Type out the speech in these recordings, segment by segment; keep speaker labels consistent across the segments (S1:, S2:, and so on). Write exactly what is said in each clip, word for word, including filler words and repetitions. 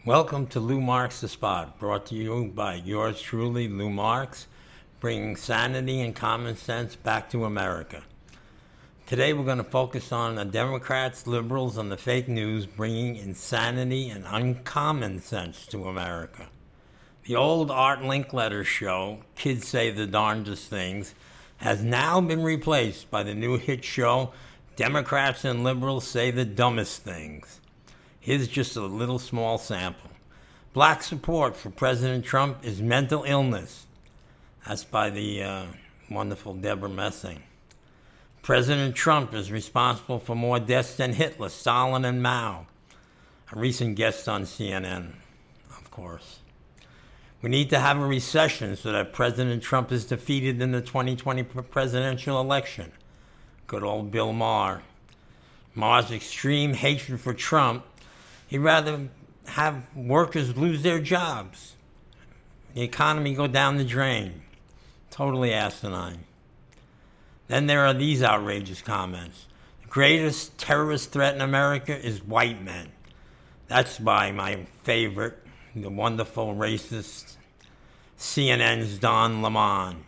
S1: Welcome to Lou Marks The Spot, brought to you by yours truly, Lou Marks, bringing sanity and common sense back to America. Today we're going to focus on the Democrats, liberals, and the fake news bringing insanity and uncommon sense to America. The old Art Linkletter show, Kids Say the Darndest Things, has now been replaced by the new hit show, Democrats and Liberals Say the Dumbest Things. Here's just a little small sample. Black support for President Trump is mental illness. That's by the uh, wonderful Deborah Messing. President Trump is responsible for more deaths than Hitler, Stalin, and Mao. A recent guest on C N N, of course. We need to have a recession so that President Trump is defeated in the twenty twenty presidential election. Good old Bill Maher. Maher's extreme hatred for Trump. He'd rather have workers lose their jobs, the economy go down the drain. Totally asinine. Then there are these outrageous comments. The greatest terrorist threat in America is white men. That's by my favorite, the wonderful racist C N N's Don Lemon.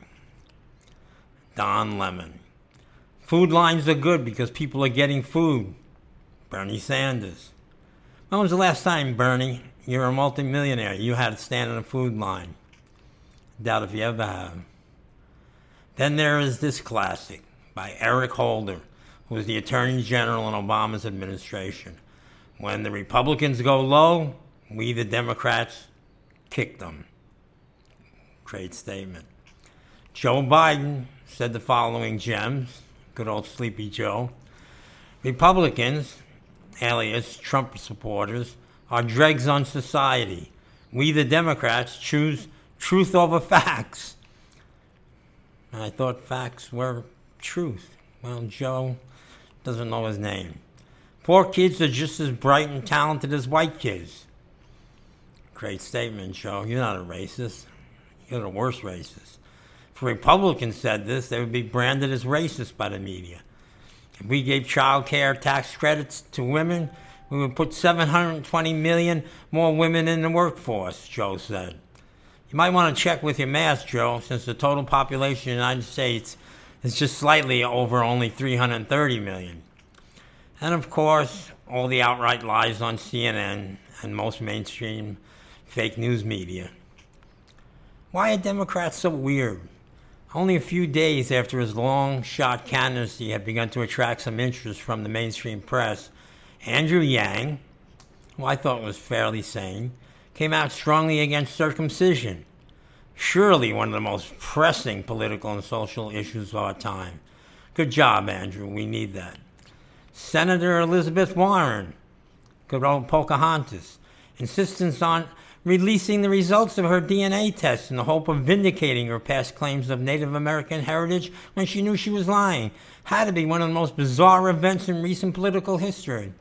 S1: Don Lemon. Food lines are good because people are getting food. Bernie Sanders. When was the last time, Bernie, you're a multimillionaire, you had to stand in a food line? Doubt if you ever have. Then there is this classic by Eric Holder, who was the Attorney General in Obama's administration. When the Republicans go low, we, the Democrats, kick them. Great statement. Joe Biden said the following gems. Good old Sleepy Joe. Republicans, alias Trump supporters, are dregs on society. We, the Democrats, choose truth over facts. And I thought facts were truth. Well, Joe doesn't know his name. Poor kids are just as bright and talented as white kids. Great statement, Joe. You're not a racist. You're the worst racist. If Republicans said this, they would be branded as racist by the media. If we gave child care tax credits to women, we would put seven hundred twenty million more women in the workforce, Joe said. You might want to check with your math, Joe, since the total population of the United States is just slightly over only three hundred thirty million. And of course, all the outright lies on C N N and most mainstream fake news media. Why are Democrats so weird? Only a few days after his long-shot candidacy had begun to attract some interest from the mainstream press, Andrew Yang, who I thought was fairly sane, came out strongly against circumcision. Surely one of the most pressing political and social issues of our time. Good job, Andrew. We need that. Senator Elizabeth Warren, good old Pocahontas, insistence on releasing the results of her D N A test in the hope of vindicating her past claims of Native American heritage when she knew she was lying. Had to be one of the most bizarre events in recent political history.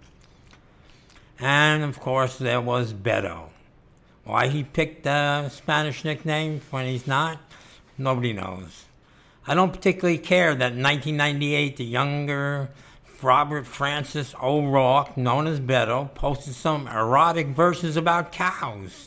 S1: And, of course, there was Beto. Why he picked a Spanish nickname when he's not, nobody knows. I don't particularly care that in nineteen ninety-eight, the younger Robert Francis O'Rourke, known as Beto, posted some erotic verses about cows.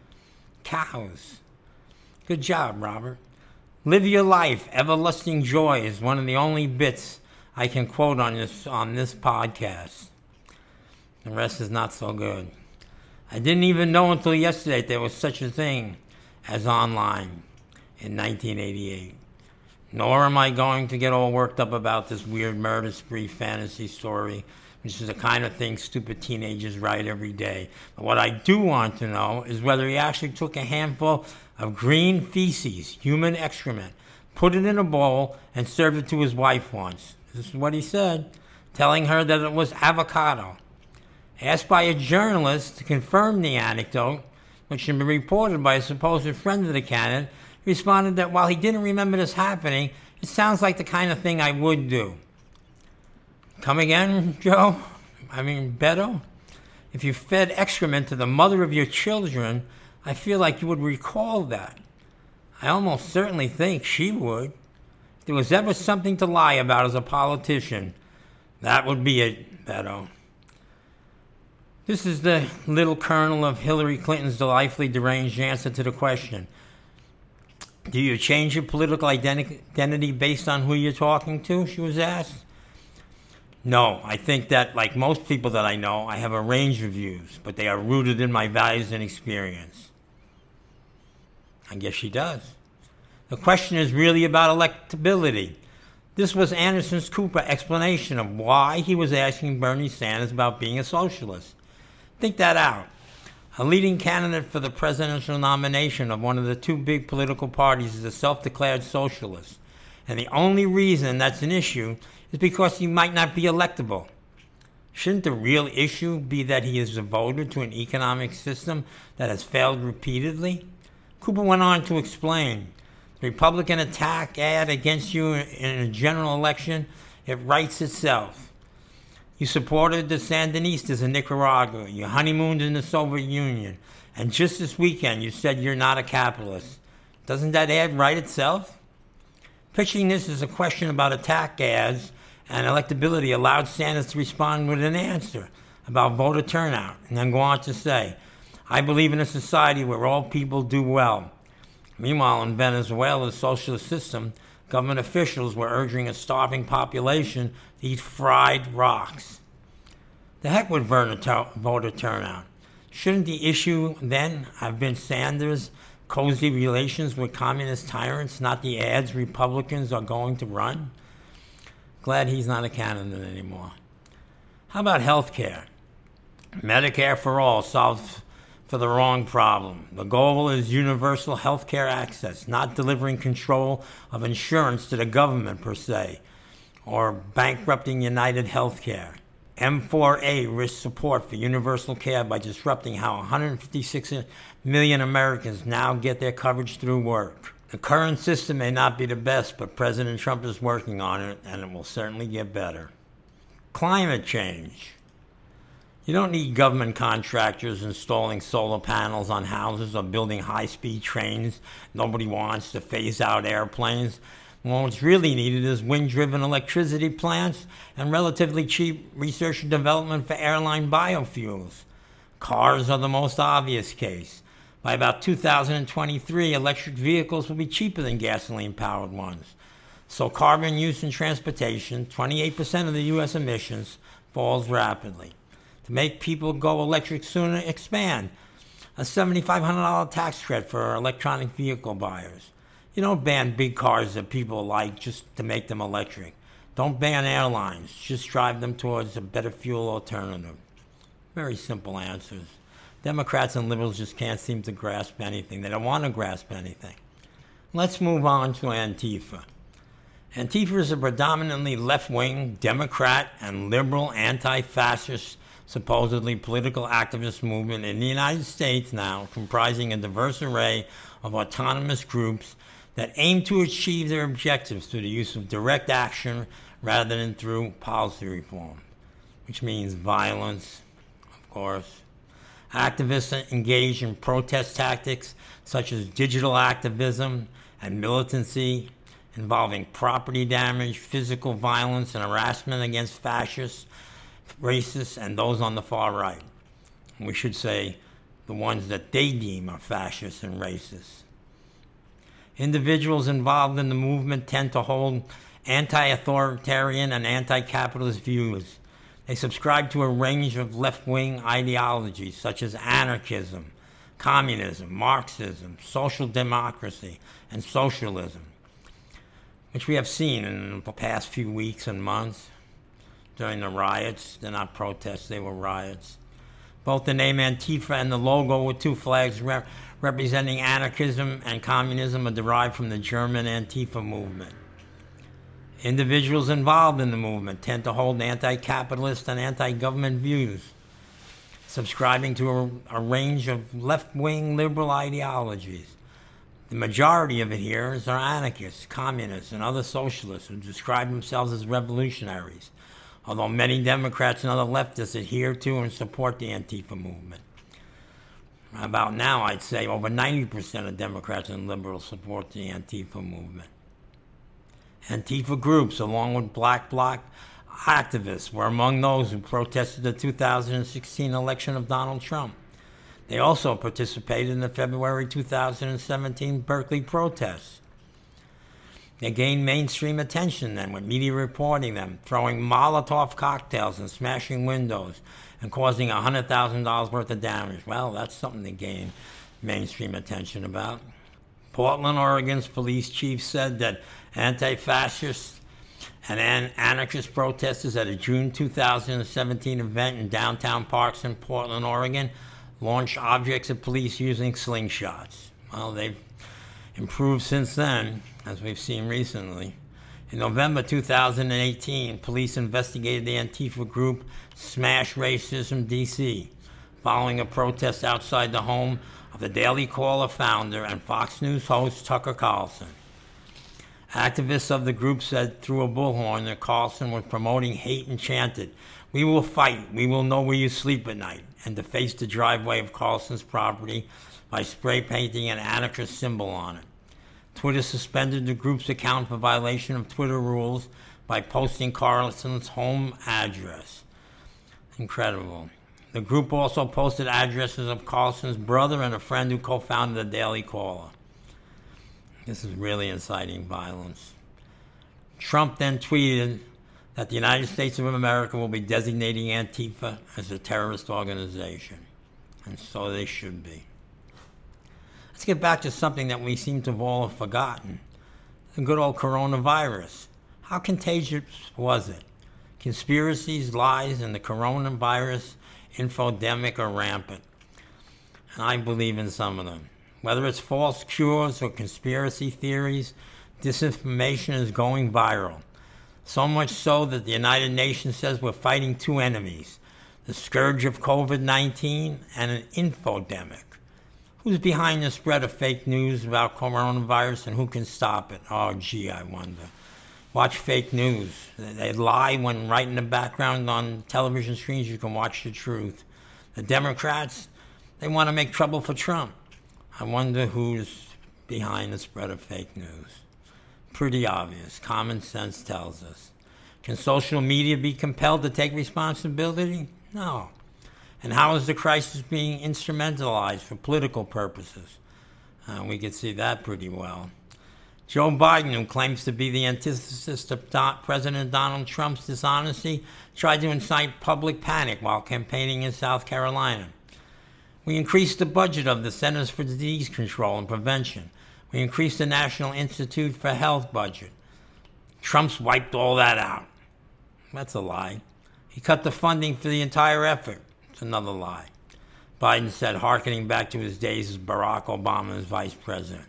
S1: Cows. Good job, Robert. Live your life. Everlasting joy is one of the only bits I can quote on this on this podcast. The rest is not so good. I didn't even know until yesterday there was such a thing as online in nineteen eighty-eight. Nor am I going to get all worked up about this weird murder spree fantasy story, which is the kind of thing stupid teenagers write every day. But what I do want to know is whether he actually took a handful of green feces, human excrement, put it in a bowl, and served it to his wife once. This is what he said, telling her that it was avocado. Asked by a journalist to confirm the anecdote, which had been reported by a supposed friend of the candidate, he responded that while he didn't remember this happening, it sounds like the kind of thing I would do. Come again, Joe? I mean, Beto? If you fed excrement to the mother of your children, I feel like you would recall that. I almost certainly think she would. If there was ever something to lie about as a politician, that would be it, Beto. This is the little kernel of Hillary Clinton's delightfully deranged answer to the question. Do you change your political identity based on who you're talking to? She was asked. No, I think that, like most people that I know, I have a range of views, but they are rooted in my values and experience. I guess she does. The question is really about electability. This was Anderson Cooper's explanation of why he was asking Bernie Sanders about being a socialist. Think that out. A leading candidate for the presidential nomination of one of the two big political parties is a self-declared socialist. And the only reason that's an issue is because he might not be electable. Shouldn't the real issue be that he is devoted to an economic system that has failed repeatedly? Cooper went on to explain, the Republican attack ad against you in a general election, it writes itself. You supported the Sandinistas in Nicaragua. You honeymooned in the Soviet Union. And just this weekend, you said you're not a capitalist. Doesn't that ad write itself? Pitching this as a question about attack ads and electability allowed Sanders to respond with an answer about voter turnout, and then go on to say, I believe in a society where all people do well. Meanwhile, in Venezuela's socialist system, government officials were urging a starving population to eat fried rocks. The heck with voter turnout. Shouldn't the issue then have been Sanders' cozy relations with communist tyrants, not the ads Republicans are going to run? Glad he's not a candidate anymore. How about health care? Medicare for all solves for the wrong problem. The goal is universal health care access, not delivering control of insurance to the government per se, or bankrupting United Healthcare. M four A risks support for universal care by disrupting how one hundred fifty-six million Americans now get their coverage through work. The current system may not be the best, but President Trump is working on it, and it will certainly get better. Climate change. You don't need government contractors installing solar panels on houses or building high-speed trains. Nobody wants to phase out airplanes. Well, what's really needed is wind-driven electricity plants and relatively cheap research and development for airline biofuels. Cars are the most obvious case. By about two thousand twenty-three, electric vehicles will be cheaper than gasoline-powered ones. So carbon use in transportation, twenty-eight percent of the U S emissions, falls rapidly. To make people go electric sooner, expand a seven thousand five hundred dollars tax credit for electronic vehicle buyers. You don't ban big cars that people like just to make them electric. Don't ban airlines, just drive them towards a better fuel alternative. Very simple answers. Democrats and liberals just can't seem to grasp anything. They don't want to grasp anything. Let's move on to Antifa. Antifa is a predominantly left-wing, Democrat, and liberal anti-fascist, supposedly political activist movement in the United States now, comprising a diverse array of autonomous groups that aim to achieve their objectives through the use of direct action rather than through policy reform, which means violence, of course. Activists engage in protest tactics such as digital activism and militancy involving property damage, physical violence, and harassment against fascists, racists, and those on the far right. We should say the ones that they deem are fascists and racist. Individuals involved in the movement tend to hold anti-authoritarian and anti-capitalist views. They subscribe to a range of left-wing ideologies such as anarchism, communism, Marxism, social democracy, and socialism, which we have seen in the past few weeks and months during the riots. They're not protests, they were riots. Both the name Antifa and the logo with two flags re- representing anarchism and communism are derived from the German Antifa movement. Individuals involved in the movement tend to hold anti-capitalist and anti-government views, subscribing to a, a range of left-wing liberal ideologies. The majority of adherents are anarchists, communists, and other socialists who describe themselves as revolutionaries, although many Democrats and other leftists adhere to and support the Antifa movement. About now, I'd say over ninety percent of Democrats and liberals support the Antifa movement. Antifa groups, along with Black Bloc Activists were among those who protested the two thousand sixteen election of Donald Trump. They also participated in the February two thousand seventeen Berkeley protests. They gained mainstream attention then, with media reporting them, throwing Molotov cocktails and smashing windows and causing one hundred thousand dollars worth of damage. Well, that's something to gain mainstream attention about. Portland, Oregon's police chief said that anti-fascist and anarchist protesters at a June two thousand seventeen event in downtown parks in Portland, Oregon, launched objects at police using slingshots. Well, they've improved since then, as we've seen recently. In November two thousand eighteen, police investigated the Antifa group Smash Racism D C, following a protest outside the home of the Daily Caller founder and Fox News host Tucker Carlson. Activists of the group said through a bullhorn that Carlson was promoting hate and chanted, "We will fight, we will know where you sleep at night," and defaced the driveway of Carlson's property by spray painting an anarchist symbol on it. Twitter suspended the group's account for violation of Twitter rules by posting Carlson's home address. Incredible. The group also posted addresses of Carlson's brother and a friend who co-founded the Daily Caller. This is really inciting violence. Trump then tweeted that the United States of America will be designating Antifa as a terrorist organization. And so they should be. Let's get back to something that we seem to have all forgotten. The good old coronavirus. How contagious was it? Conspiracies, lies, and the coronavirus infodemic are rampant. And I believe in some of them. Whether it's false cures or conspiracy theories, disinformation is going viral. So much so that the United Nations says we're fighting two enemies, the scourge of covid nineteen and an infodemic. Who's behind the spread of fake news about coronavirus and who can stop it? Oh, gee, I wonder. Watch fake news. They lie when right in the background on television screens you can watch the truth. The Democrats, they want to make trouble for Trump. I wonder who's behind the spread of fake news. Pretty obvious. Common sense tells us. Can social media be compelled to take responsibility? No. And how is the crisis being instrumentalized for political purposes? Uh, we can see that pretty well. Joe Biden, who claims to be the antithesis of Don- President Donald Trump's dishonesty, tried to incite public panic while campaigning in South Carolina. We increased the budget of the Centers for Disease Control and Prevention. We increased the National Institute for Health budget. Trump's wiped all that out. That's a lie. He cut the funding for the entire effort. It's another lie. Biden said, hearkening back to his days as Barack Obama's vice president.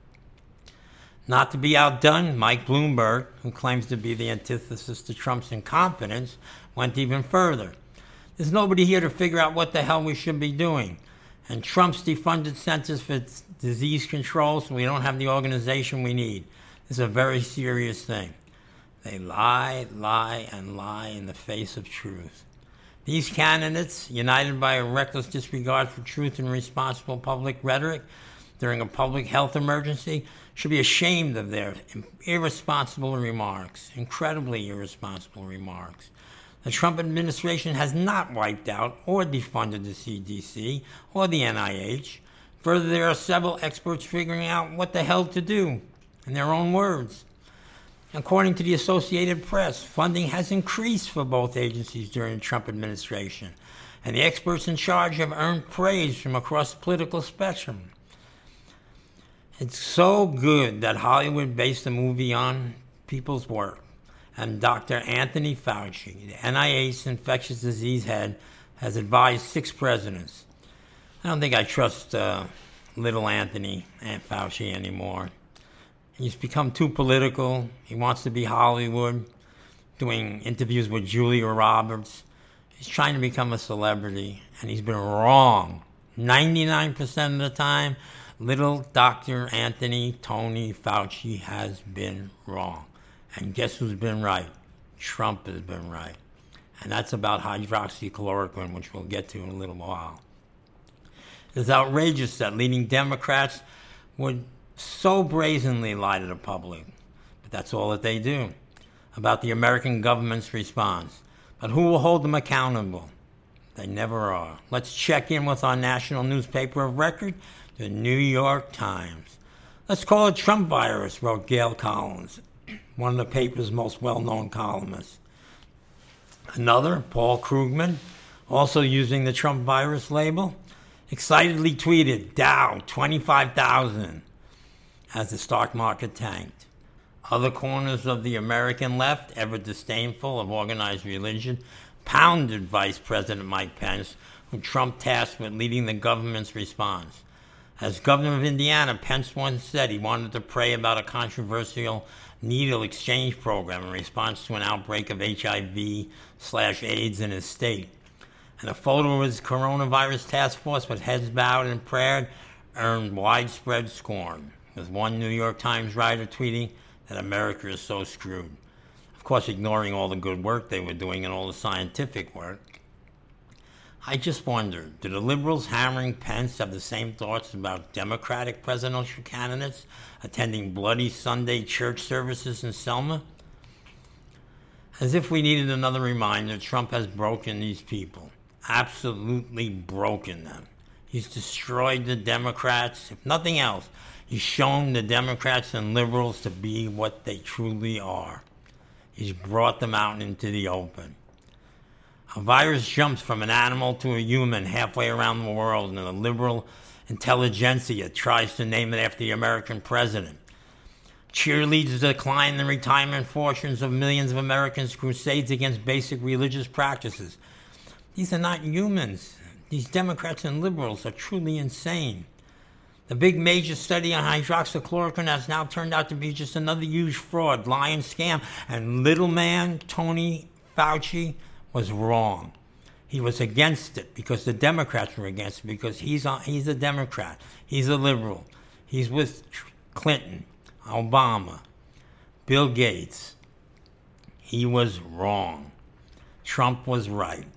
S1: Not to be outdone, Mike Bloomberg, who claims to be the antithesis to Trump's incompetence, went even further. There's nobody here to figure out what the hell we should be doing. And Trump's defunded Centers for Disease Control, so we don't have the organization we need. This is a very serious thing. They lie, lie, and lie in the face of truth. These candidates, united by a reckless disregard for truth and responsible public rhetoric during a public health emergency, should be ashamed of their irresponsible remarks, incredibly irresponsible remarks. The Trump administration has not wiped out or defunded the C D C or the N I H. Further, there are several experts figuring out what the hell to do, in their own words. According to the Associated Press, funding has increased for both agencies during the Trump administration, and the experts in charge have earned praise from across the political spectrum. It's so good that Hollywood based a movie on people's work. And Doctor Anthony Fauci, the N I H infectious disease head, has advised six presidents. I don't think I trust uh, little Anthony and Fauci anymore. He's become too political. He wants to be Hollywood, doing interviews with Julia Roberts. He's trying to become a celebrity, and he's been wrong. ninety-nine percent of the time, little Doctor Anthony Tony Fauci has been wrong. And guess who's been right? Trump has been right. And that's about hydroxychloroquine, which we'll get to in a little while. It's outrageous that leading Democrats would so brazenly lie to the public. But that's all that they do. about the American government's response. But who will hold them accountable? They never are. Let's check in with our national newspaper of record, the New York Times. Let's call it Trump virus, wrote Gail Collins, one of the paper's most well-known columnists. Another, Paul Krugman, also using the Trump virus label, excitedly tweeted, Dow, twenty-five thousand, as the stock market tanked. Other corners of the American left, ever disdainful of organized religion, pounded Vice President Mike Pence, who Trump tasked with leading the government's response. As governor of Indiana, Pence once said he wanted to pray about a controversial needle exchange program in response to an outbreak of H I V slash AIDS in his state. And a photo of his coronavirus task force with heads bowed in prayer earned widespread scorn, with one New York Times writer tweeting that America is so screwed. Of course, ignoring all the good work they were doing and all the scientific work. I just wonder, do the liberals hammering Pence have the same thoughts about Democratic presidential candidates attending bloody Sunday church services in Selma? As if we needed another reminder, Trump has broken these people. Absolutely broken them. He's destroyed the Democrats. If nothing else, he's shown the Democrats and liberals to be what they truly are. He's brought them out into the open. A virus jumps from an animal to a human halfway around the world, and the liberal intelligentsia tries to name it after the American president. Cheerleads the decline in the retirement fortunes of millions of Americans' crusades against basic religious practices. These are not humans. These Democrats and liberals are truly insane. The big major study on hydroxychloroquine has now turned out to be just another huge fraud, lie, and scam. And little man Tony Fauci was wrong. He was against it because the Democrats were against it, because he's a, he's a Democrat. He's a liberal. He's with Clinton, Obama, Bill Gates. He was wrong. Trump was right,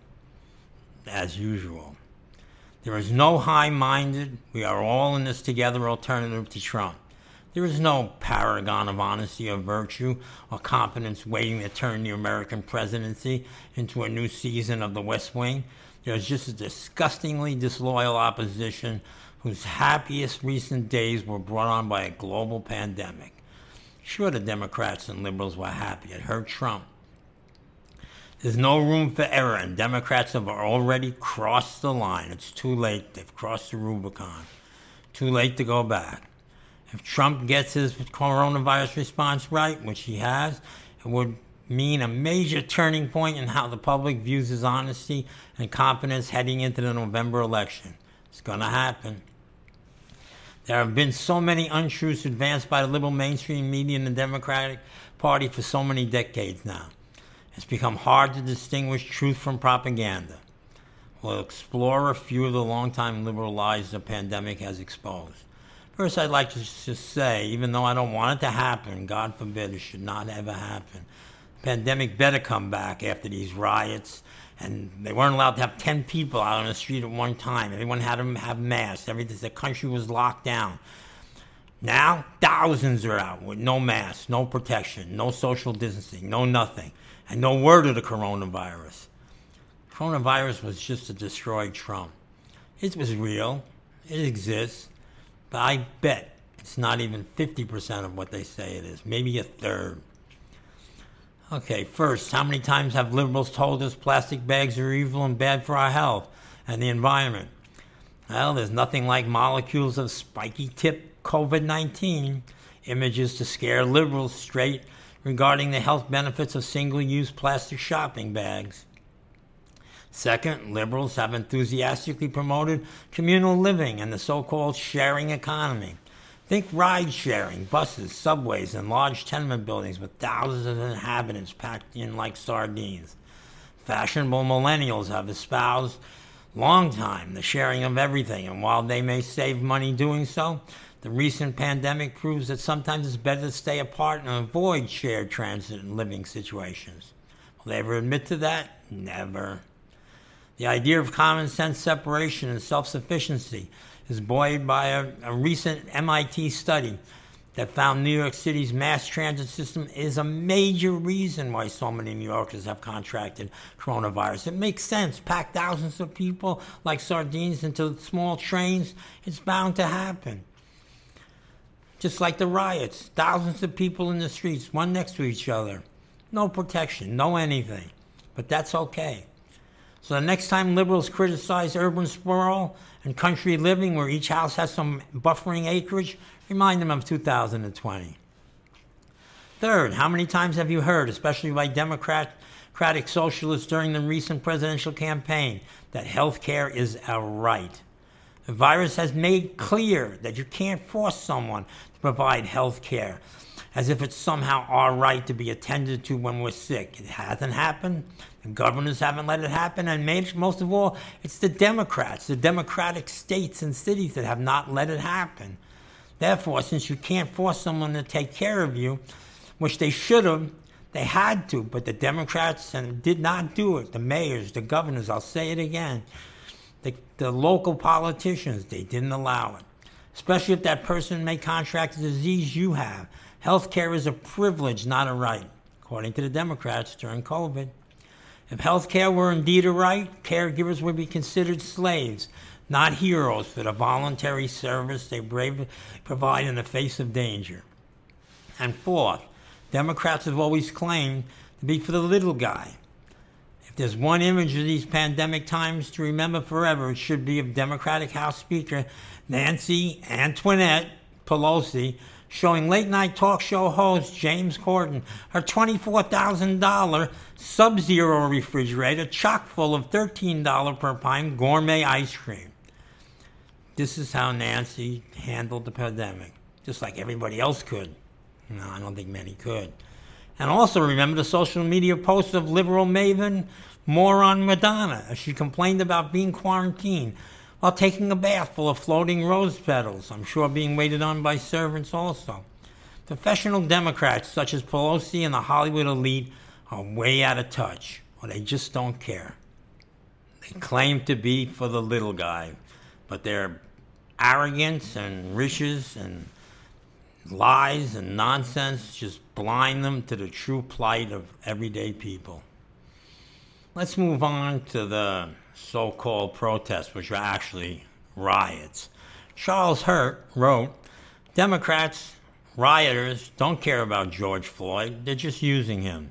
S1: as usual. There is no high-minded, we are all in this together alternative to Trump. There is no paragon of honesty or virtue or competence waiting to turn the American presidency into a new season of the West Wing. There is just a disgustingly disloyal opposition whose happiest recent days were brought on by a global pandemic. Sure, the Democrats and liberals were happy. It hurt Trump. There's no room for error, and Democrats have already crossed the line. It's too late. They've crossed the Rubicon. Too late to go back. If Trump gets his coronavirus response right, which he has, it would mean a major turning point in how the public views his honesty and competence heading into the November election. It's going to happen. There have been so many untruths advanced by the liberal mainstream media and the Democratic Party for so many decades now. It's become hard to distinguish truth from propaganda. We'll explore a few of the long-time liberal lies the pandemic has exposed. First, I'd like to just say, even though I don't want it to happen, God forbid it should not ever happen, the pandemic better come back after these riots, and they weren't allowed to have ten people out on the street at one time. Everyone had to have masks. Everything, the country was locked down. Now, thousands are out with no masks, no protection, no social distancing, no nothing, and no word of the coronavirus. Coronavirus was just to destroy Trump. It was real. It exists. But I bet it's not even fifty percent of what they say it is, maybe a third. Okay, first, how many times have liberals told us plastic bags are evil and bad for our health and the environment? Well, there's nothing like molecules of spiky-tip covid nineteen images to scare liberals straight regarding the health benefits of single-use plastic shopping bags. Second, liberals have enthusiastically promoted communal living and the so-called sharing economy. Think ride-sharing, buses, subways, and large tenement buildings with thousands of inhabitants packed in like sardines. Fashionable millennials have espoused long time the sharing of everything, and while they may save money doing so, the recent pandemic proves that sometimes it's better to stay apart and avoid shared transit and living situations. Will they ever admit to that? Never. The idea of common sense separation and self-sufficiency is buoyed by a, a recent M I T study that found New York City's mass transit system is a major reason why so many New Yorkers have contracted coronavirus. It makes sense. Pack thousands of people like sardines into small trains. It's bound to happen. Just like the riots. Thousands of people in the streets, one next to each other. No protection, no anything. But that's okay. So the next time liberals criticize urban sprawl and country living where each house has some buffering acreage, remind them of two thousand twenty. Third, how many times have you heard, especially by Democratic socialists during the recent presidential campaign, that health care is a right? The virus has made clear that you can't force someone to provide health care, as if it's somehow our right to be attended to when we're sick. It hasn't happened. The governors haven't let it happen. And most of all, it's the Democrats, the Democratic states and cities that have not let it happen. Therefore, since you can't force someone to take care of you, which they should have, they had to, but the Democrats did not do it. The mayors, the governors, I'll say it again. The, the local politicians, they didn't allow it. Especially if that person may contract the disease you have. Health care is a privilege, not a right, according to the Democrats during COVID. If health care were indeed a right, caregivers would be considered slaves, not heroes for the voluntary service they bravely provide in the face of danger. And fourth, Democrats have always claimed to be for the little guy. If there's one image of these pandemic times to remember forever, it should be of Democratic House Speaker Nancy Antoinette Pelosi showing late-night talk show host James Corden her twenty-four thousand dollars Sub-Zero refrigerator chock full of thirteen dollars per pint gourmet ice cream. This is how Nancy handled the pandemic, just like everybody else could. No, I don't think many could. And also remember the social media posts of liberal maven moron Madonna as she complained about being quarantined while taking a bath full of floating rose petals, I'm sure being waited on by servants also. Professional Democrats such as Pelosi and the Hollywood elite are way out of touch, or they just don't care. They claim to be for the little guy, but their arrogance and riches and lies and nonsense just blind them to the true plight of everyday people. Let's move on to the so-called protests, which are actually riots. Charles Hurt wrote, Democrats, rioters, don't care about George Floyd. They're just using him.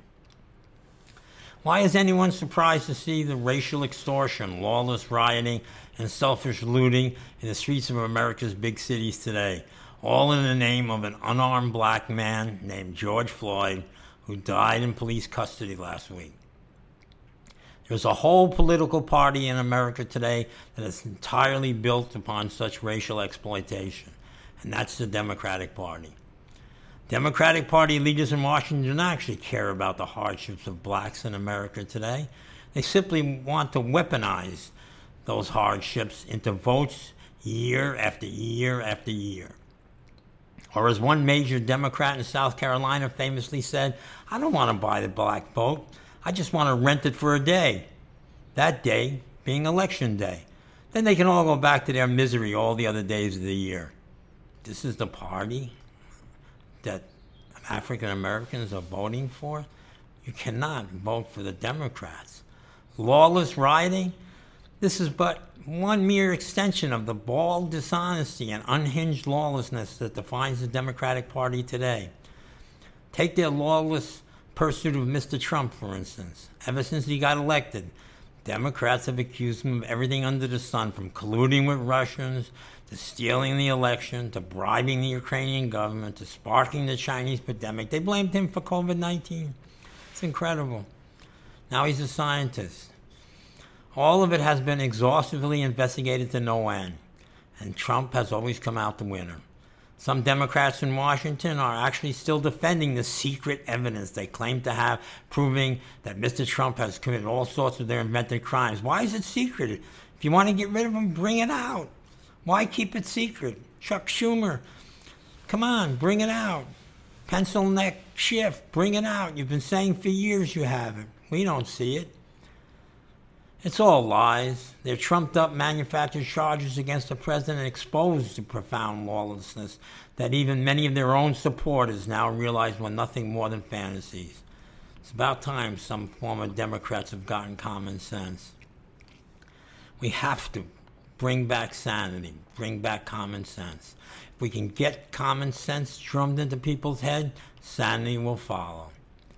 S1: Why is anyone surprised to see the racial extortion, lawless rioting, and selfish looting in the streets of America's big cities today, all in the name of an unarmed black man named George Floyd who died in police custody last week? There's a whole political party in America today that is entirely built upon such racial exploitation, and that's the Democratic Party. Democratic Party leaders in Washington do not actually care about the hardships of blacks in America today. They simply want to weaponize those hardships into votes year after year after year. Or as one major Democrat in South Carolina famously said, I don't want to buy the black vote. I just want to rent it for a day. That day being election day. Then they can all go back to their misery all the other days of the year. This is the party that African Americans are voting for? You cannot vote for the Democrats. Lawless rioting? This is but one mere extension of the bald dishonesty and unhinged lawlessness that defines the Democratic Party today. Take their lawless pursuit of Mister Trump, for instance. Ever since he got elected, Democrats have accused him of everything under the sun, from colluding with Russians, to stealing the election, to bribing the Ukrainian government, to sparking the Chinese pandemic. They blamed him for covid nineteen. It's incredible. Now he's a scientist. All of it has been exhaustively investigated to no end, and Trump has always come out the winner. Some Democrats in Washington are actually still defending the secret evidence they claim to have, proving that Mister Trump has committed all sorts of their invented crimes. Why is it secret? If you want to get rid of him, bring it out. Why keep it secret? Chuck Schumer, come on, bring it out. Pencil neck Schiff, bring it out. You've been saying for years you haven't. We don't see it. It's all lies. They're trumped-up manufactured charges against the president expose the profound lawlessness that even many of their own supporters now realize were nothing more than fantasies. It's about time some former Democrats have gotten common sense. We have to bring back sanity, bring back common sense. If we can get common sense drummed into people's head, sanity will follow.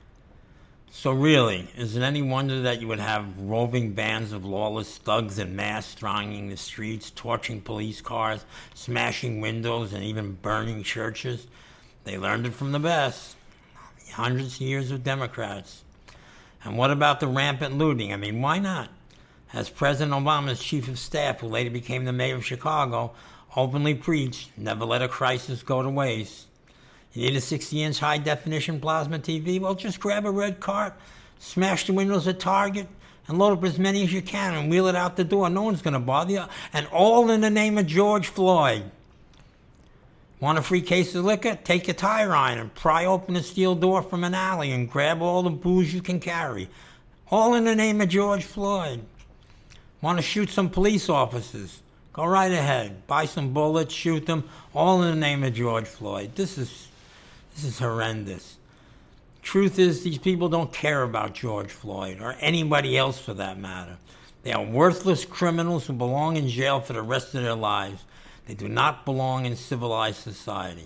S1: So really, is it any wonder that you would have roving bands of lawless thugs in mass thronging the streets, torching police cars, smashing windows, and even burning churches? They learned it from the best. Hundreds of years of Democrats. And what about the rampant looting? I mean, why not? As President Obama's chief of staff, who later became the mayor of Chicago, openly preached, never let a crisis go to waste. You need a sixty-inch high-definition plasma T V? Well, just grab a red cart, smash the windows at Target, and load up as many as you can and wheel it out the door. No one's going to bother you. And all in the name of George Floyd. Want a free case of liquor? Take your tire iron and pry open a steel door from an alley and grab all the booze you can carry. All in the name of George Floyd. Want to shoot some police officers? Go right ahead. Buy some bullets, shoot them, all in the name of George Floyd. This is this is horrendous. Truth is, these people don't care about George Floyd, or anybody else for that matter. They are worthless criminals who belong in jail for the rest of their lives. They do not belong in civilized society.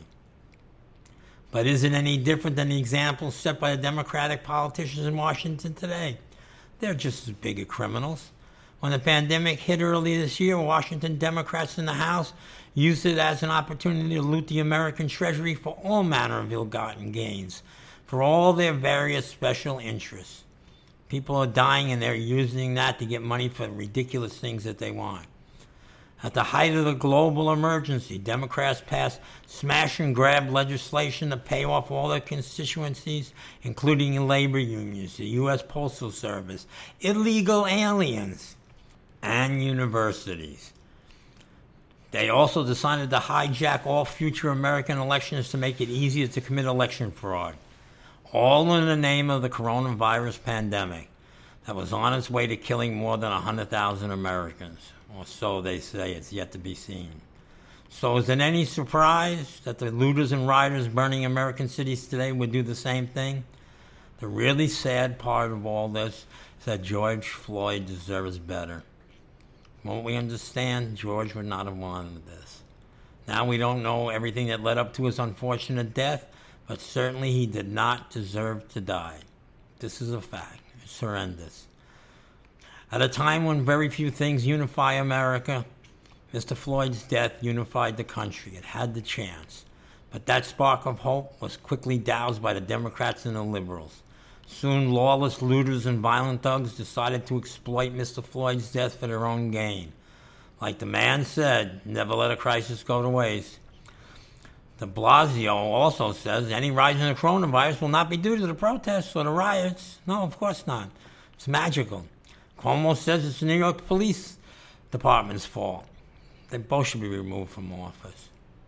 S1: But is it any different than the examples set by the Democratic politicians in Washington today? They're just as big as criminals. When the pandemic hit early this year, Washington Democrats in the House used it as an opportunity to loot the American Treasury for all manner of ill-gotten gains, for all their various special interests. People are dying and they're using that to get money for ridiculous things that they want. At the height of the global emergency, Democrats passed smash-and-grab legislation to pay off all their constituencies, including labor unions, the U S Postal Service, illegal aliens, and universities. They also decided to hijack all future American elections to make it easier to commit election fraud, all in the name of the coronavirus pandemic that was on its way to killing more than one hundred thousand Americans. Or so they say. It's yet to be seen. So is it any surprise that the looters and rioters burning American cities today would do the same thing? The really sad part of all this is that George Floyd deserves better. Won't we understand? George would not have wanted this. Now we don't know everything that led up to his unfortunate death, but certainly he did not deserve to die. This is a fact. It's horrendous. At a time when very few things unify America, Mister Floyd's death unified the country. It had the chance. But that spark of hope was quickly doused by the Democrats and the liberals. Soon lawless looters and violent thugs decided to exploit Mister Floyd's death for their own gain. Like the man said, never let a crisis go to waste. De Blasio also says any rise in the coronavirus will not be due to the protests or the riots. No, of course not. It's magical. Cuomo says it's the New York Police Department's fault. They both should be removed from office.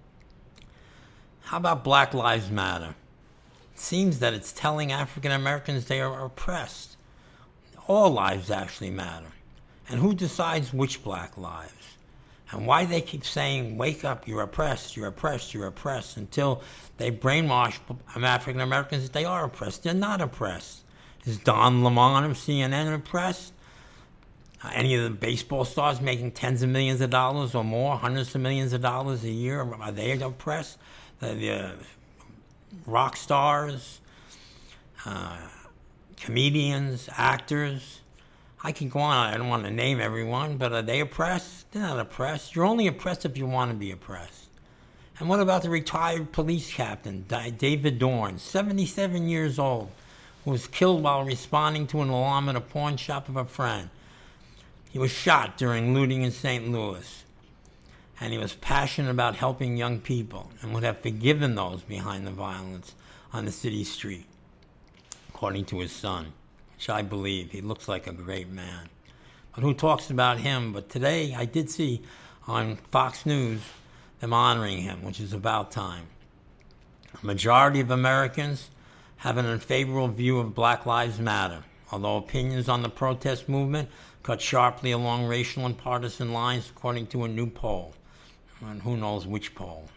S1: How about Black Lives Matter? It seems that it's telling African Americans they are oppressed. All lives actually matter. And who decides which black lives? And why they keep saying, wake up, you're oppressed, you're oppressed, you're oppressed, until they brainwash African Americans that they are oppressed. They're not oppressed. Is Don Lemon of C N N oppressed? Uh, any of the baseball stars making tens of millions of dollars or more, hundreds of millions of dollars a year, are they oppressed? The, the uh, rock stars, uh, comedians, actors. I can go on. I don't want to name everyone, but are they oppressed? They're not oppressed. You're only oppressed if you want to be oppressed. And what about the retired police captain, David Dorn, seventy-seven years old, who was killed while responding to an alarm at a pawn shop of a friend? He was shot during looting in Saint Louis. And he was passionate about helping young people and would have forgiven those behind the violence on the city street, according to his son, which I believe. He looks like a great man. But who talks about him? But today I did see on Fox News them honoring him, which is about time. A majority of Americans have an unfavorable view of Black Lives Matter, although opinions on the protest movement cut sharply along racial and partisan lines, according to a new poll. And who knows which poll.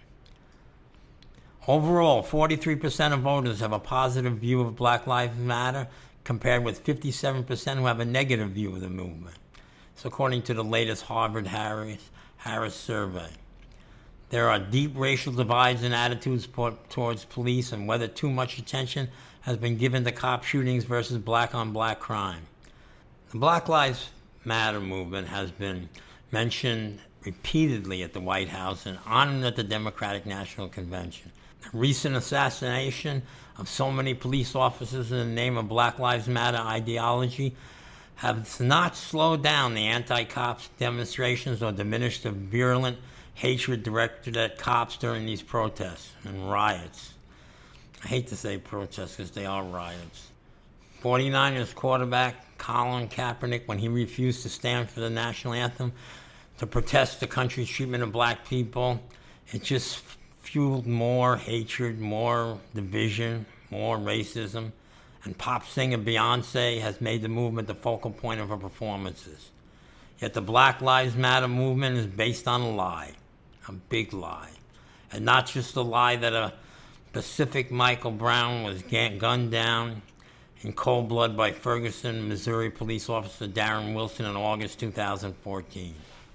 S1: Overall, forty-three percent of voters have a positive view of Black Lives Matter, compared with fifty-seven percent who have a negative view of the movement. It's according to the latest Harvard-Harris Harris survey. There are deep racial divides in attitudes towards police and whether too much attention has been given to cop shootings versus black-on-black crime. The Black Lives Matter movement has been mentioned repeatedly at the White House and honored at the Democratic National Convention. The recent assassination of so many police officers in the name of Black Lives Matter ideology has not slowed down the anti-cops demonstrations or diminished the virulent hatred directed at cops during these protests and riots. I hate to say protests because they are riots. forty-niners quarterback Colin Kaepernick, when he refused to stand for the national anthem to protest the country's treatment of black people, it just fueled more hatred, more division, more racism. And pop singer Beyonce has made the movement the focal point of her performances. Yet the Black Lives Matter movement is based on a lie, a big lie. And not just a lie that a Pacific Michael Brown was gunned down in cold blood by Ferguson, Missouri police officer Darren Wilson in August two thousand fourteen.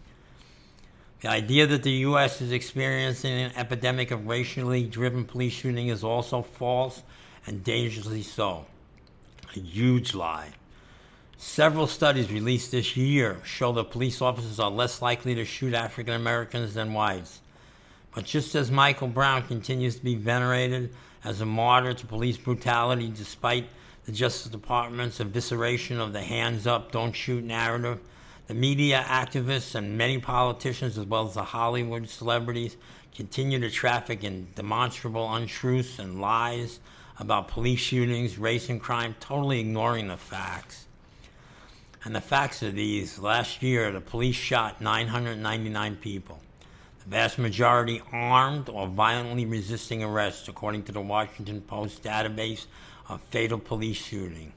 S1: The idea that the U S is experiencing an epidemic of racially driven police shooting is also false and dangerously so. A huge lie. Several studies released this year show that police officers are less likely to shoot African Americans than whites. But just as Michael Brown continues to be venerated as a martyr to police brutality despite the Justice Department's evisceration of the hands up, don't shoot narrative, the media, activists, and many politicians, as well as the Hollywood celebrities, continue to traffic in demonstrable untruths and lies about police shootings, race, and crime, totally ignoring the facts. And the facts are these. Last year, the police shot nine hundred ninety-nine people, the vast majority armed or violently resisting arrest, according to the Washington Post database of fatal police shootings.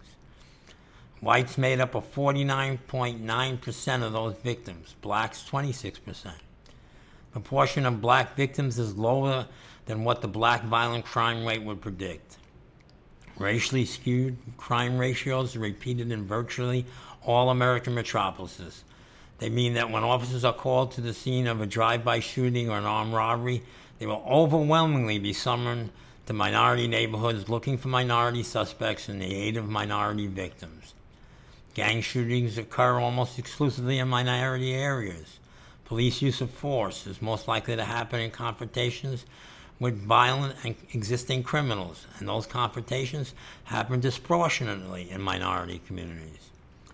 S1: Whites made up of forty-nine point nine percent of those victims, blacks twenty-six percent. The proportion of black victims is lower than what the black violent crime rate would predict. Racially skewed crime ratios are repeated in virtually all American metropolises. They mean that when officers are called to the scene of a drive-by shooting or an armed robbery, they will overwhelmingly be summoned to minority neighborhoods looking for minority suspects in the aid of minority victims. Gang shootings occur almost exclusively in minority areas. Police use of force is most likely to happen in confrontations with violent and existing criminals, and those confrontations happen disproportionately in minority communities.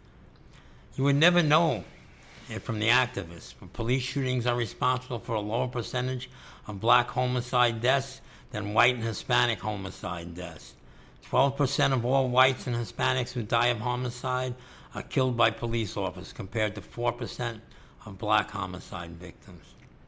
S1: You would never know it from the activists, but police shootings are responsible for a lower percentage of black homicide deaths than white and Hispanic homicide deaths. twelve percent of all whites and Hispanics who die of homicide are killed by police officers, compared to four percent of black homicide victims.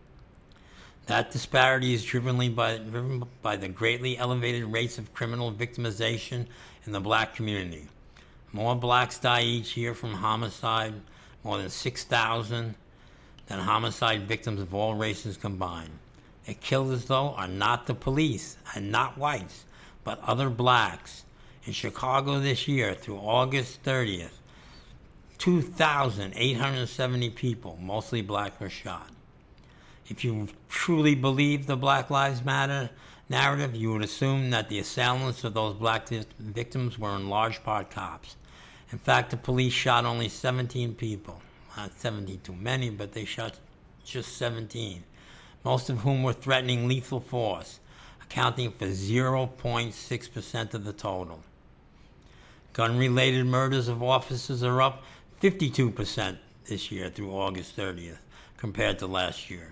S1: That disparity is driven by, driven by the greatly elevated rates of criminal victimization in the black community. More blacks die each year from homicide, more than six thousand, than homicide victims of all races combined. The killers, though, are not the police and not whites, but other blacks. In Chicago this year, through August thirtieth, two thousand eight hundred seventy people, mostly black, were shot. If you truly believe the Black Lives Matter narrative, you would assume that the assailants of those black victims were in large part cops. In fact, the police shot only seventeen people. Not seventeen too many, but they shot just seventeen, most of whom were threatening lethal force, accounting for zero point six percent of the total. Gun-related murders of officers are up fifty-two percent this year through August thirtieth, compared to last year.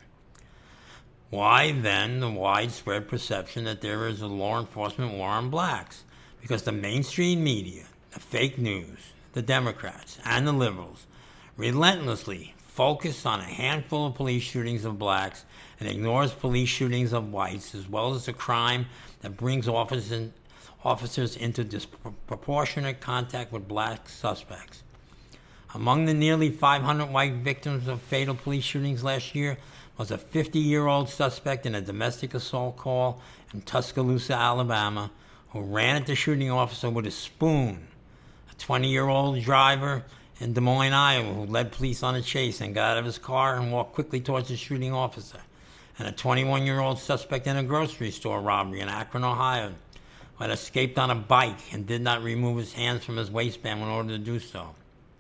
S1: Why, then, the widespread perception that there is a law enforcement war on blacks? Because the mainstream media, the fake news, the Democrats, and the liberals relentlessly focus on a handful of police shootings of blacks and ignores police shootings of whites, as well as the crime that brings officers, officers into disproportionate contact with black suspects. Among the nearly five hundred white victims of fatal police shootings last year was a fifty-year-old suspect in a domestic assault call in Tuscaloosa, Alabama, who ran at the shooting officer with a spoon. A twenty-year-old driver in Des Moines, Iowa, who led police on a chase and got out of his car and walked quickly towards the shooting officer. And a twenty-one-year-old suspect in a grocery store robbery in Akron, Ohio, who had escaped on a bike and did not remove his hands from his waistband in order to do so.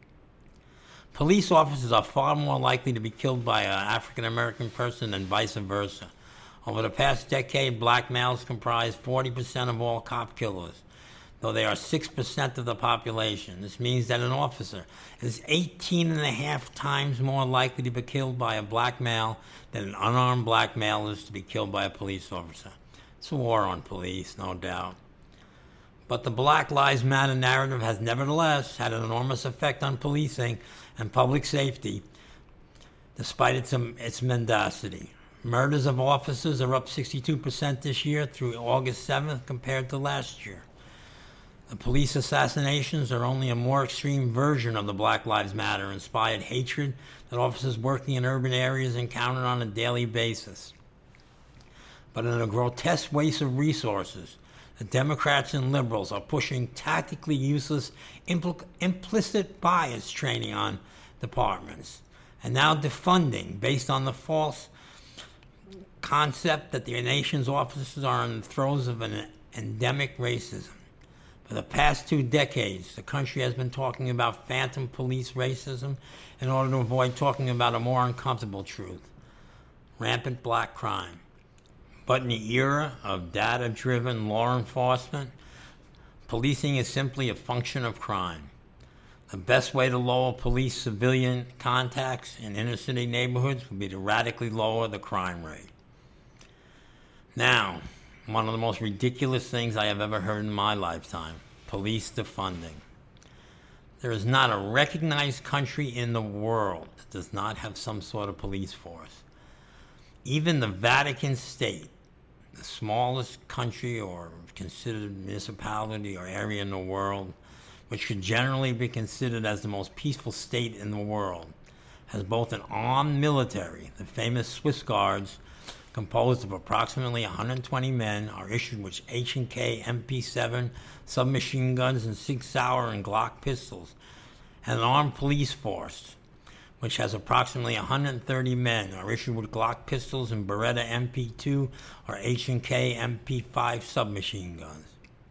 S1: Police officers are far more likely to be killed by an African-American person than vice versa. Over the past decade, black males comprise forty percent of all cop killers, though they are six percent of the population. This means that an officer is eighteen and a half times more likely to be killed by a black male than an unarmed black male is to be killed by a police officer. It's a war on police, no doubt. But the Black Lives Matter narrative has nevertheless had an enormous effect on policing and public safety, despite its, um, its mendacity. Murders of officers are up sixty-two percent this year through August seventh compared to last year. The police assassinations are only a more extreme version of the Black Lives Matter inspired hatred that officers working in urban areas encounter on a daily basis. But in a grotesque waste of resources, the Democrats and liberals are pushing tactically useless impl- implicit bias training on departments and now defunding based on the false concept that the nation's officers are in the throes of an endemic racism. For the past two decades, the country has been talking about phantom police racism in order to avoid talking about a more uncomfortable truth: rampant black crime. But in the era of data-driven law enforcement, policing is simply a function of crime. The best way to lower police-civilian contacts in inner-city neighborhoods would be to radically lower the crime rate. Now, one of the most ridiculous things I have ever heard in my lifetime: police defunding. There is not a recognized country in the world that does not have some sort of police force. Even the Vatican State, the smallest country or considered municipality or area in the world, which could generally be considered as the most peaceful state in the world, has both an armed military. The famous Swiss Guards, composed of approximately one hundred twenty men, are issued with H and K M P seven submachine guns and Sig Sauer and Glock pistols, and an armed police force, which has approximately one hundred thirty men, are issued with Glock pistols and Beretta M P two or H and K M P five submachine guns.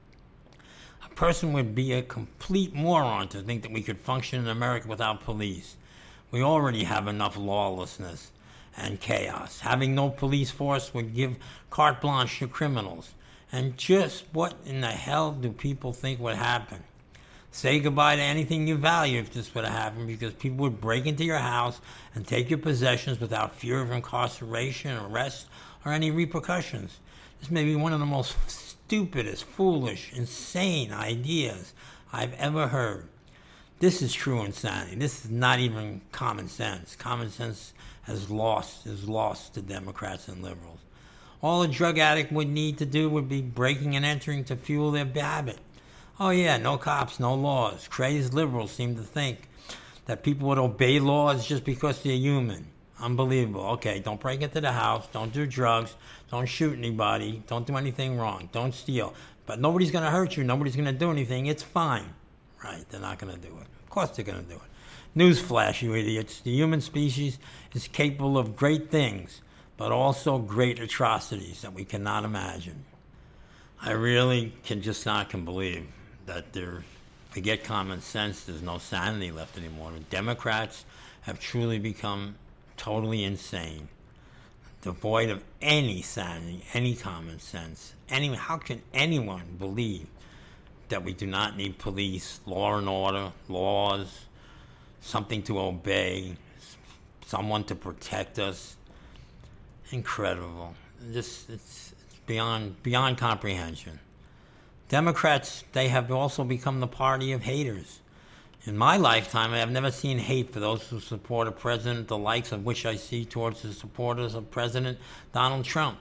S1: A person would be a complete moron to think that we could function in America without police. We already have enough lawlessness and chaos. Having no police force would give carte blanche to criminals. And just what in the hell do people think would happen? Say goodbye to anything you value if this would happen, because people would break into your house and take your possessions without fear of incarceration, arrest, or any repercussions. This may be one of the most stupidest, foolish, insane ideas I've ever heard. This is true insanity. This is not even common sense. Common sense has lost, is lost to Democrats and liberals. All a drug addict would need to do would be breaking and entering to fuel their habit. Oh yeah, no cops, no laws. Crazed liberals seem to think that people would obey laws just because they're human. Unbelievable. Okay, don't break into the house, don't do drugs, don't shoot anybody, don't do anything wrong, don't steal. But nobody's going to hurt you, nobody's going to do anything, it's fine. Right, they're not going to do it. Of course they're going to do it. Newsflash, you idiots. The human species is capable of great things, but also great atrocities that we cannot imagine. I really can just not can believe that there, forget common sense, there's no sanity left anymore. The Democrats have truly become totally insane, devoid of any sanity, any common sense. Any, how can anyone believe that we do not need police, law and order, laws, something to obey, someone to protect us? Incredible. Just, it's, it's beyond beyond comprehension. Democrats, they have also become the party of haters. In my lifetime, I have never seen hate for those who support a president the likes of which I see towards the supporters of President Donald Trump.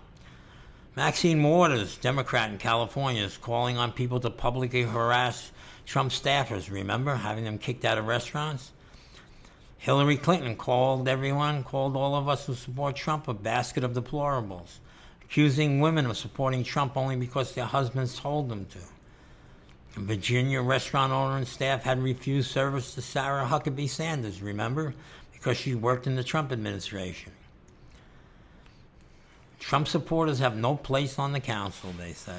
S1: Maxine Waters, Democrat in California, is calling on people to publicly harass Trump staffers, remember, having them kicked out of restaurants? Hillary Clinton called everyone, called all of us who support Trump a basket of deplorables, accusing women of supporting Trump only because their husbands told them to. A Virginia restaurant owner and staff had refused service to Sarah Huckabee Sanders, remember? Because she worked in the Trump administration. Trump supporters have no place on the council, they say.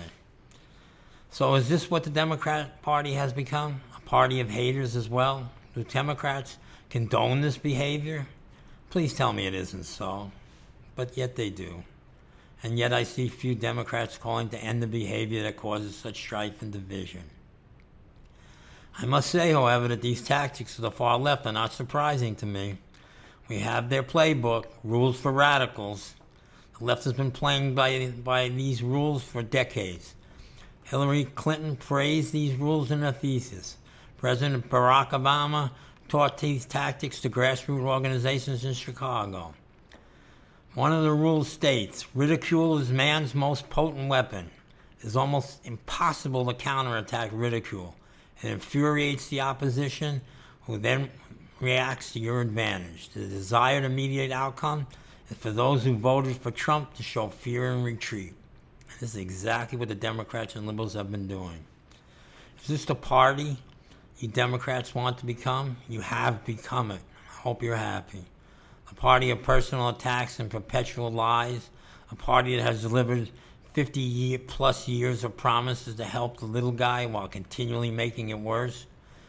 S1: So is this what the Democrat Party has become? A party of haters as well? Do Democrats condone this behavior? Please tell me it isn't so. But yet they do. And yet I see few Democrats calling to end the behavior that causes such strife and division. I must say, however, that these tactics of the far left are not surprising to me. We have their playbook, Rules for Radicals. The left has been playing by, by these rules for decades. Hillary Clinton praised these rules in her thesis. President Barack Obama taught these tactics to grassroots organizations in Chicago. One of the rules states, ridicule is man's most potent weapon. It is almost impossible to counterattack ridicule. It infuriates the opposition, who then reacts to your advantage. The desired immediate outcome is for those who voted for Trump to show fear and retreat. This is exactly what the Democrats and liberals have been doing. Is this the party you Democrats want to become? You have become it. I hope you're happy. A party of personal attacks and perpetual lies. A party that has delivered fifty year plus years of promises to help the little guy while continually making it worse.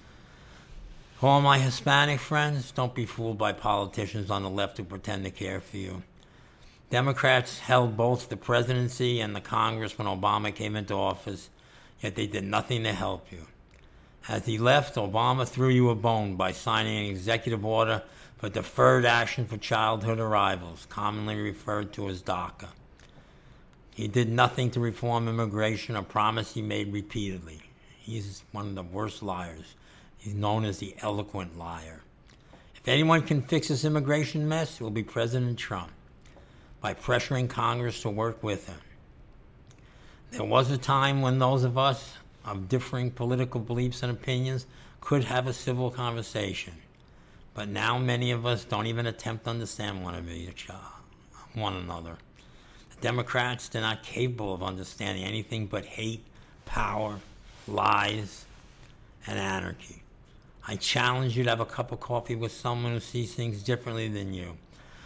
S1: To all my Hispanic friends, don't be fooled by politicians on the left who pretend to care for you. Democrats held both the presidency and the Congress when Obama came into office, yet they did nothing to help you. As he left, Obama threw you a bone by signing an executive order for deferred action for childhood arrivals, commonly referred to as DACA. He did nothing to reform immigration, a promise he made repeatedly. He's one of the worst liars. He's known as the eloquent liar. If anyone can fix this immigration mess, it will be President Trump, by pressuring Congress to work with him. There was a time when those of us of differing political beliefs and opinions could have a civil conversation. But now many of us don't even attempt to understand one another. The Democrats, they're not capable of understanding anything but hate, power, lies, and anarchy. I challenge you to have a cup of coffee with someone who sees things differently than you.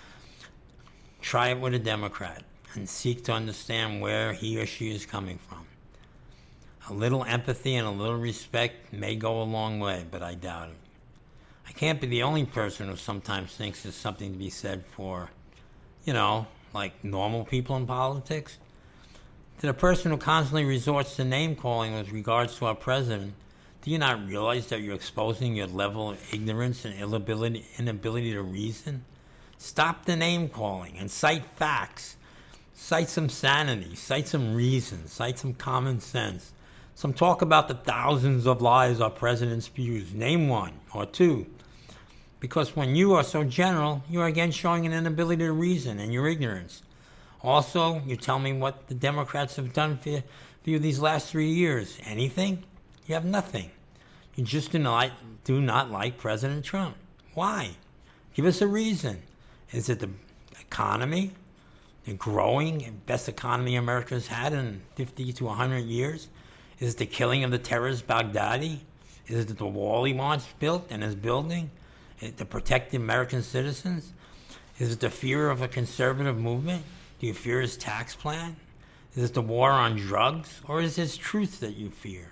S1: Try it with a Democrat and seek to understand where he or she is coming from. A little empathy and a little respect may go a long way, but I doubt it. I can't be the only person who sometimes thinks there's something to be said for, you know, like normal people in politics. To the person who constantly resorts to name-calling with regards to our president, do you not realize that you're exposing your level of ignorance and inability, inability to reason? Stop the name-calling and cite facts. Cite some sanity, cite some reason, cite some common sense. Some talk about the thousands of lies our president spews. Name one or two. Because when you are so general, you are again showing an inability to reason and your ignorance. Also, you tell me what the Democrats have done for you these last three years. Anything? You have nothing. You just do not, do not like President Trump. Why? Give us a reason. Is it the economy? The growing, best economy America's had in fifty to one hundred years? Is it the killing of the terrorist Baghdadi? Is it the wall he wants built and is building? Is it to protect the American citizens? Is it the fear of a conservative movement? Do you fear his tax plan? Is it the war on drugs? Or is it truth that you fear?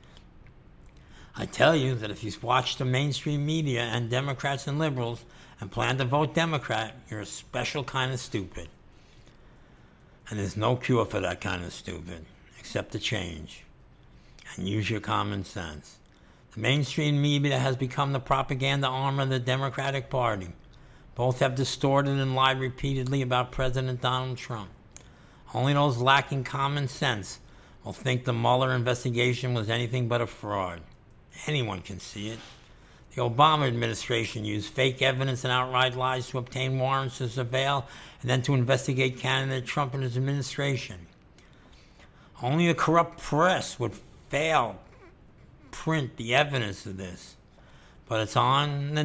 S1: I tell you that if you watch the mainstream media and Democrats and liberals and plan to vote Democrat, you're a special kind of stupid. And there's no cure for that kind of stupid, except to change and use your common sense. The mainstream media has become the propaganda arm of the Democratic Party. Both have distorted and lied repeatedly about President Donald Trump. Only those lacking common sense will think the Mueller investigation was anything but a fraud. Anyone can see it. The Obama administration used fake evidence and outright lies to obtain warrants to surveil and then to investigate candidate Trump and his administration. Only a corrupt press would fail print the evidence of this, but it's on the net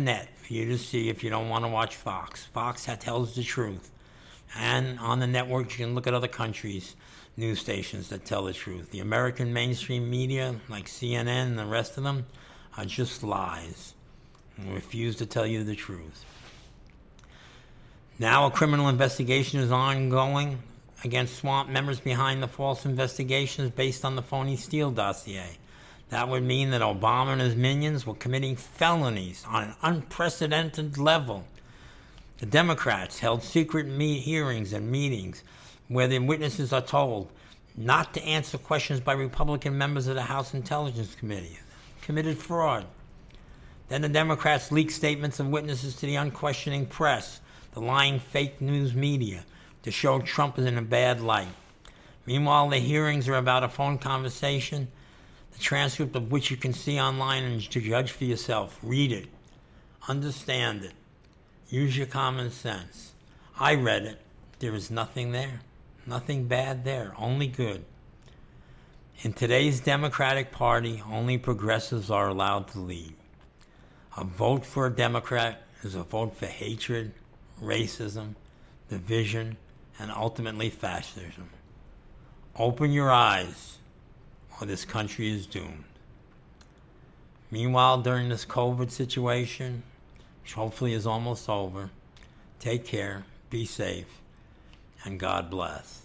S1: for you to see if you don't want to watch Fox. Fox that tells the truth. And on the networks, you can look at other countries' news stations that tell the truth. The American mainstream media, like C N N and the rest of them, are just lies and refuse to tell you the truth. Now a criminal investigation is ongoing against Swamp members behind the false investigations based on the phony Steele dossier. That would mean that Obama and his minions were committing felonies on an unprecedented level. The Democrats held secret meet hearings and meetings where the witnesses are told not to answer questions by Republican members of the House Intelligence Committee. Committed fraud. Then the Democrats leaked statements of witnesses to the unquestioning press, the lying fake news media, to show Trump is in a bad light. Meanwhile, the hearings are about a phone conversation, the transcript of which you can see online and to judge for yourself. Read it. Understand it. Use your common sense. I read it. There is nothing there. Nothing bad there. Only good. In today's Democratic Party, only progressives are allowed to lead. A vote for a Democrat is a vote for hatred, racism, division, and ultimately fascism. Open your eyes, or this country is doomed. Meanwhile, during this COVID situation, which hopefully is almost over, take care, be safe, and God bless.